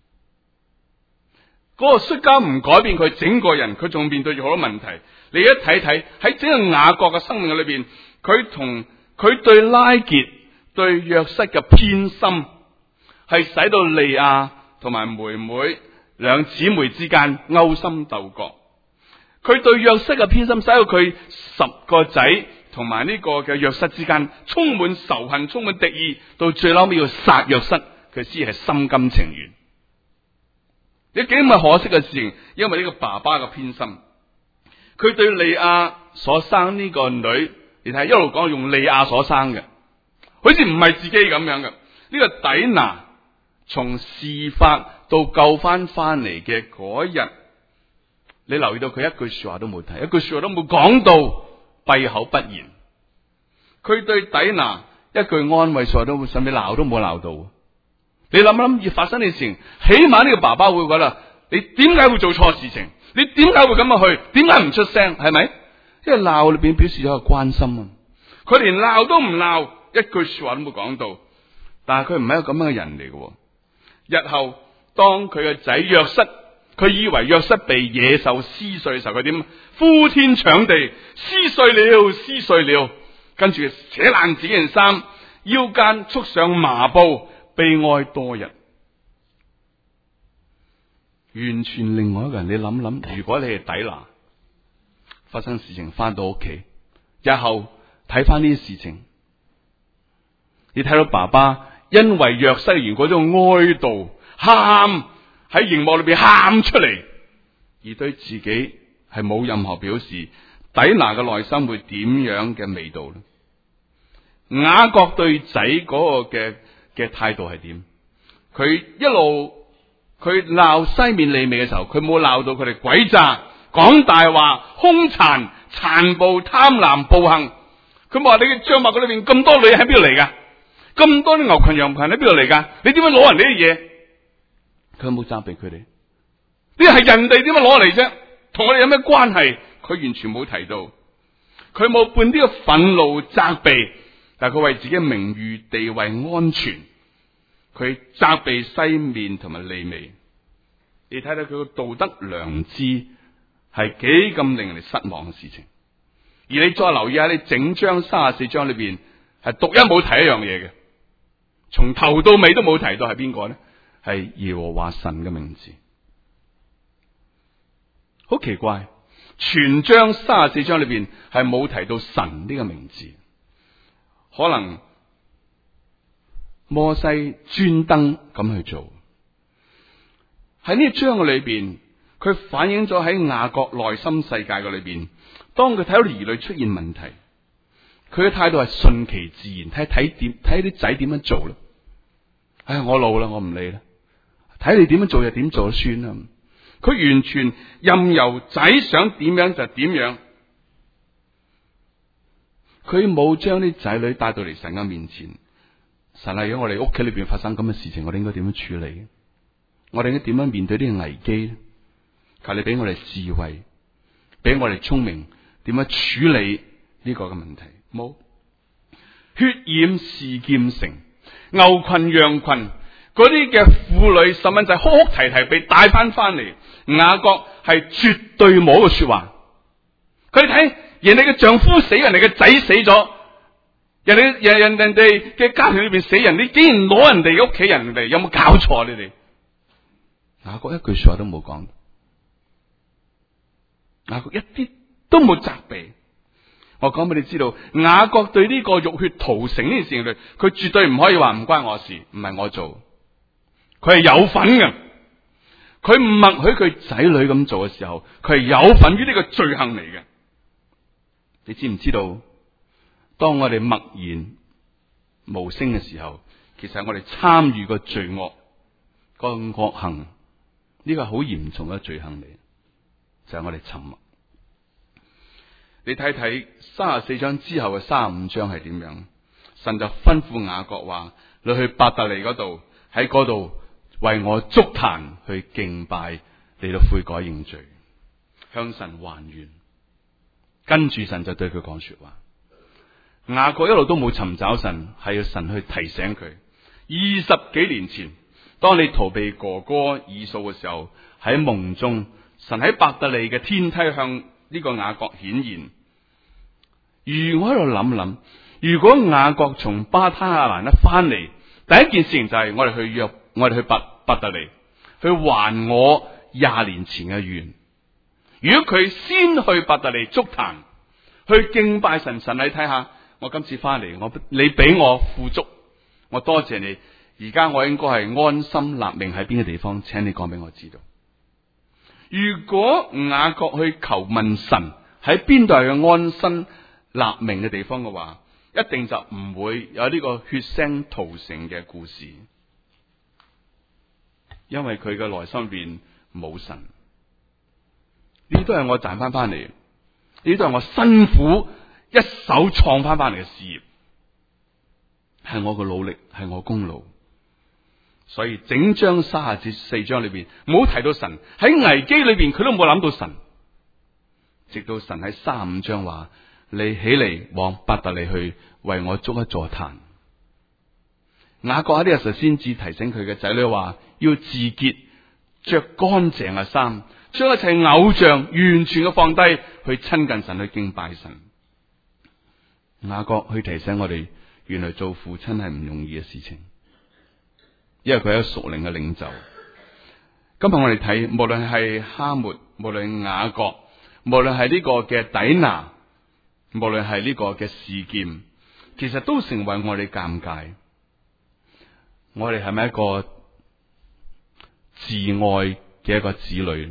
嗰個摔跤唔改變佢整個人，佢仲面對住好多問題。你一睇睇喺整個雅各嘅生命嘅裏邊，佢對拉結對約瑟嘅偏心，係使到利亞同埋妹妹兩姊妹之間勾心鬥角。佢對約瑟嘅偏心，使到佢10個仔同埋呢個嘅約瑟之間充滿仇恨，充滿敵意，到最後尾要殺約瑟，佢先係心甘情願。你幾咁可惜嘅事情，因為呢個爸爸嘅偏心，佢對利亞所生呢個女，你睇一路講用利亞所生嘅，好似唔係自己咁樣嘅。呢個底拿從事發到救翻嚟嘅嗰日，你留意到佢一句說話都冇提，一句說話都冇講到，閉口不言。佢對底拿一句安慰說話都甚至鬧都冇鬧到。你諗一諗，要發生嘅事情，起碼呢個爸爸會覺得你點解會做錯事情？你點解會咁樣去？點解唔出聲？係咪？因為鬧裏邊表示咗個關心啊！佢連鬧都唔鬧，一句說話都冇講到。但係佢唔係一個咁樣嘅人嚟嘅。日後當佢嘅仔約瑟，佢以為約瑟被野獸撕碎嘅時候，佢點？呼天搶地，撕碎了，撕碎了。跟住扯爛自己件衫，腰間束上麻布。悲哀多日，完全另外一個人。你諗諗，如果你係底拿，發生事情翻到屋企，日後睇翻呢啲事情，你睇到爸爸因為約瑟完嗰種哀悼，喊喺熒幕裏邊喊出嚟，而對自己係冇任何表示，底拿嘅內心會點樣嘅味道呢？雅各對仔嗰個嘅態度係點？佢一路佢鬧西面利未嘅時候，佢冇鬧到佢哋詭詐、講大話、兇殘、殘暴、貪婪、暴行。佢話你嘅帳幕裏邊咁多女人喺邊度嚟噶？咁多啲牛群羊群喺邊度嚟噶？你點樣攞人哋啲嘢？佢冇責備佢哋，呢係人哋點樣攞嚟啫？同我哋有咩關係？佢完全冇提到，佢冇半啲嘅憤怒責備。但係佢為自己嘅名譽、地位、安全，佢責備西面同埋利未。你睇睇佢嘅道德良知係幾咁令人哋失望嘅事情。而你再留意下，你整章34章裏邊係獨一冇提一樣嘢嘅，從頭到尾都冇提到係邊個呢？係耶和華神嘅名字。好奇怪，全章34章裏邊係冇提到神呢個名字。可能摩西專登咁去做。喺呢一章嘅裏邊，佢反映咗喺雅各內心世界嘅裏邊，當佢睇到兒女出現問題，佢嘅態度係順其自然，睇啲仔點樣做啦。唉，我老啦，我唔理啦，睇你點樣做就點做就算啦。佢完全任由仔想點樣就點樣。佢冇將啲仔女帶到嚟神嘅面前。神係，如果我哋屋企裏邊發生咁嘅事情，我哋應該點樣處理？我哋應該點樣面對呢個危機？求你俾我哋智慧，俾我哋聰明，點樣處理呢個嘅問題？冇。血染示劍城，牛群羊群嗰啲嘅婦女細蚊仔哭哭啼啼被帶翻嚟，雅各係絕對冇一個說話。佢哋睇。人哋嘅丈夫死，人哋嘅仔死咗，人哋嘅家庭裏邊死人，你竟然攞人哋嘅屋企人嚟，有冇搞錯？你哋雅各一句說話都冇講。 雅各一啲都冇責備。我講俾你知道，雅各對呢個浴血屠城呢件事情，佢絕對唔可以話唔關我事，唔係我做，佢係有份嘅。佢唔默許佢仔女咁做嘅時候，佢係有份於呢個罪行嚟嘅。你知唔知道？當我哋默然無聲嘅時候，其實我哋參與個罪惡，個惡行，呢個係好嚴重嘅罪行嚟，就係我哋沉默。你睇睇34章之後嘅35章係點樣？神就吩咐雅各話：你去伯特利嗰度，喺嗰度為我築壇去敬拜，嚟到悔改認罪，向神還願。跟住神就對佢講說話。雅各一路都冇尋找神，係要神去提醒佢。20幾年前，當你逃避哥哥以掃嘅時候，喺夢中，神喺伯特利嘅天梯向呢個雅各顯現。我喺度諗，如果雅各從巴他亞蘭一翻嚟，第一件事情就係我哋去伯特利，去還我20年前嘅願。如果佢先去伯特利築壇，去敬拜神，神你睇下，我今次翻嚟，你俾我富足，我多謝你。而家我應該係安心立命喺邊個地方，請你講俾我知道。如果雅各去求問神喺邊度係個安身立命嘅地方嘅話，一定就唔會有呢個血腥屠城嘅故事，因為佢嘅內心邊冇神。呢啲都係我賺翻嚟，呢啲都係我辛苦一手創翻嚟嘅事業，係我嘅努力，係我功勞。所以整章34章裏邊冇提到神，喺危機裏邊佢都冇諗到神，直到神喺35章話：你起嚟往伯特利去，為我築一座壇。雅各喺呢個時候先至提醒佢嘅仔女話：要自潔，着乾淨嘅衫，將一切偶像完全嘅放低，去親近神，去敬拜神。雅各去提醒我哋，原來做父親係唔容易嘅事情，因為佢係一個屬靈嘅領袖。今日我哋睇，無論係哈末，無論雅各，無論係呢個嘅底拿，無論係呢個嘅示劍，其實都成為我哋尷尬。我哋係咪一個自愛嘅一個子女？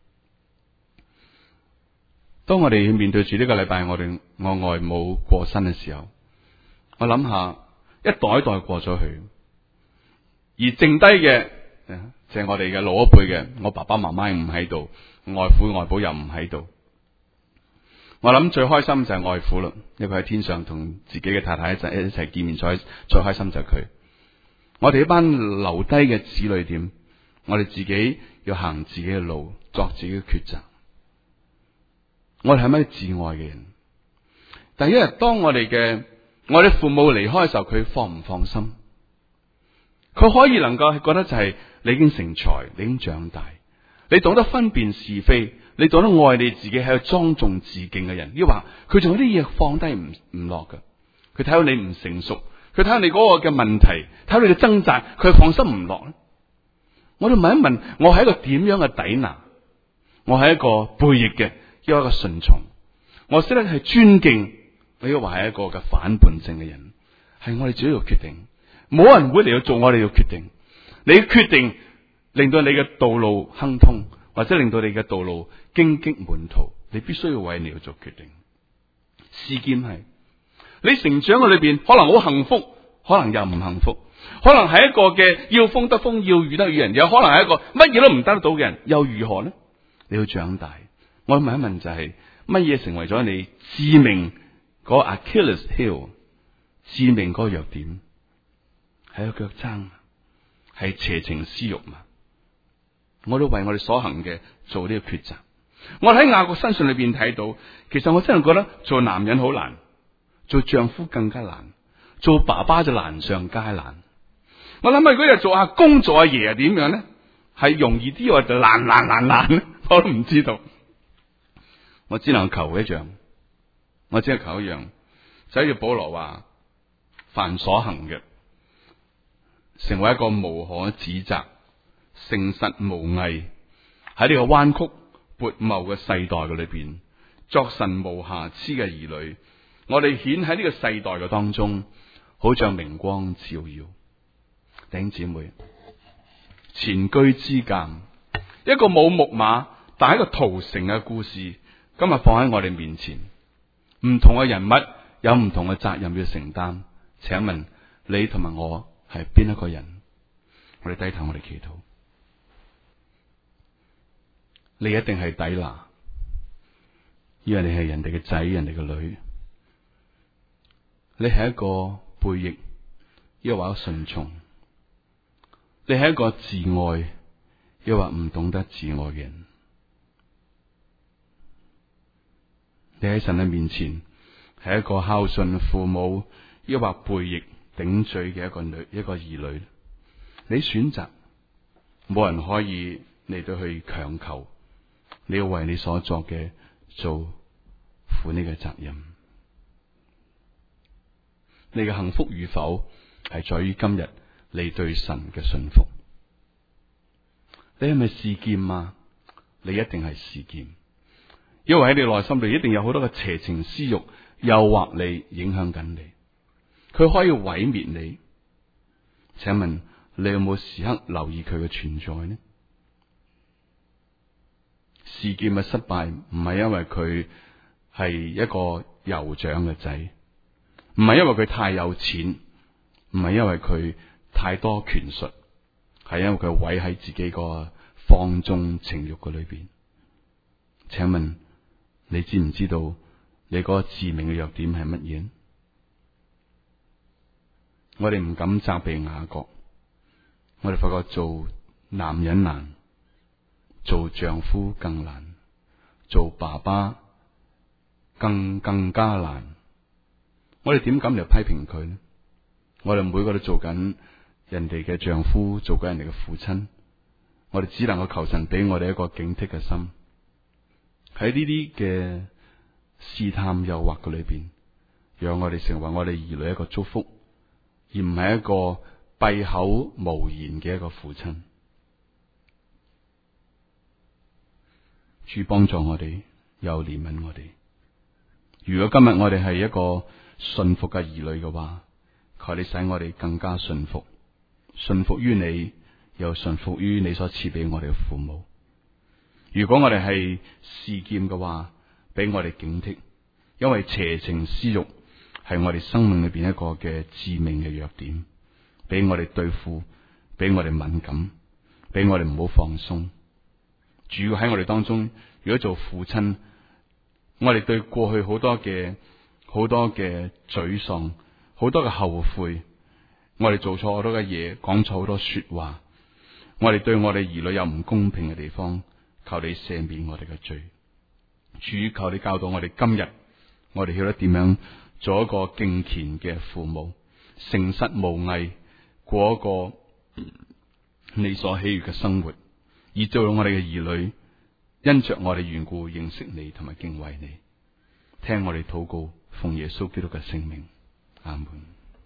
當我哋面對住呢個禮拜，我外母過身嘅時候，我諗下一代一代過咗去，而剩低嘅就係我哋嘅老一輩嘅，我爸爸媽媽唔喺度，外父外母又唔喺度。我諗最開心就係外父啦，因為佢喺天上同自己嘅太太一齊見面，最開心就係佢。我哋一班留低嘅子女點？我哋自己要行自己嘅路，作自己嘅抉擇。我哋係咪自愛嘅人？但係一日當我哋父母離開嘅時候，佢放唔放心？佢可以能夠係覺得就係你已經成才，你已經長大，你懂得分辨是非，你懂得愛你自己，係個莊重自敬嘅人。抑或佢仲有啲嘢放低唔落㗎？佢睇到你唔成熟，佢睇到你嗰個嘅問題，睇到你嘅掙扎，佢放心唔落咧。我哋問一問，我係一個點樣嘅底拿？我係一個背逆嘅，又一個順從。我識得係尊敬，你又話係一個嘅反叛性嘅人，係我哋自己要決定。冇人會嚟到做我哋嘅決定。你決定令到你嘅道路亨通，或者令到你嘅道路荊棘滿途，你必須要為你要做決定。示劍係你成長嘅裏邊，可能好幸福，可能又唔幸福，可能係一個嘅要風得風，要雨得雨人，有可能係一個乜嘢都唔得到嘅人，又如何呢？你要長大。我問一問就係乜嘢成為咗你致命嗰 Achilles heel， 致命嗰個弱點？係個腳踭，係邪情私欲嘛？我都為我哋所行嘅做呢個抉擇。我喺雅各身上裏邊睇到，其實我真係覺得做男人好難，做丈夫更加難，做爸爸就難上加難。我諗如果又做阿公做阿爺係點樣咧？係容易啲，或者難咧？我都唔知道。我只能求一樣，我只係求一樣，就好似保羅話：凡所行嘅，成為一個無可指責、誠實無偽，喺呢個彎曲悖謬嘅世代嘅裏邊，作神無瑕疵嘅兒女，我哋顯喺呢個世代嘅當中，好像明光照耀。弟兄姊妹，前車之鑑，一個冇木馬但係一個屠城嘅故事，今日放喺我哋面前。唔同嘅人物有唔同嘅責任要承擔。請問你同埋我係邊一個人？我哋低頭，我哋祈禱。你一定係底拿，因為你係人哋嘅仔，人哋嘅女。你係一個背逆，抑或順從。你係一個自愛，抑或唔懂得自愛嘅人。你喺神嘅面前係一個孝順父母，抑或背逆頂嘴嘅一個兒女。你選擇，冇人可以嚟到去強求。你要為你所作嘅做負呢個責任。你嘅幸福與否係在於今日你對神嘅信服。你係咪示劍啊？你一定係示劍，因為喺你內心裏一定有好多嘅邪情私欲誘惑你，影響緊你。佢可以毀滅你。請問你有冇時刻留意佢嘅存在呢？示劍嘅失敗唔係因為佢係一個酋長嘅仔，唔係因為佢太有錢，唔係因為佢太多權術，係因為佢毀喺自己個放縱情欲嘅裏邊。請問你知唔知道你嗰個致命嘅弱點係乜嘢？我哋唔敢責備雅各，我哋發覺做男人難，做丈夫更難，做爸爸更加難。我哋點敢嚟批評佢呢？我哋每個都做緊人哋嘅丈夫，做緊人哋嘅父親。我哋只能夠求神俾我哋一個警惕嘅心，喺呢啲嘅試探誘惑嘅裏邊，讓我哋成為我哋兒女一個祝福，而唔係一個閉口無言嘅一個父親。主幫助我哋，又憐憫我哋。如果今日我哋係一個信服嘅兒女嘅話，求你使我哋更加信服，信服於你，又信服於你所賜俾我哋嘅父母。如果我哋係示劍嘅話，俾我哋警惕，因為邪情私欲係我哋生命裏邊一個嘅致命嘅弱點，俾我哋對付，俾我哋敏感，俾我哋唔好放鬆。主要喺我哋當中，如果做父親，我哋對過去好多嘅沮喪，好多嘅後悔，我哋做錯好多嘅嘢，講錯好多說話，我哋對我哋兒女有唔公平嘅地方，求你赦免我哋嘅罪。主，求你教導我哋今日，我哋曉得點樣做一個敬虔嘅父母，誠實無偽，過一個你所喜悅嘅生活，以做到我哋嘅兒女因着我哋緣故認識你同埋敬畏你。聽我哋禱告，奉耶穌基督嘅聖名，阿門。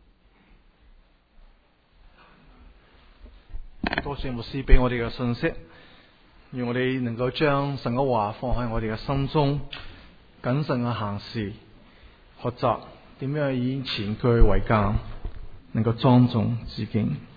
多謝牧師俾我哋嘅信息，讓我哋能夠將神嘅話放喺我哋嘅心中，謹慎嘅行事，學習點樣以前車為鑑，能夠莊重致敬。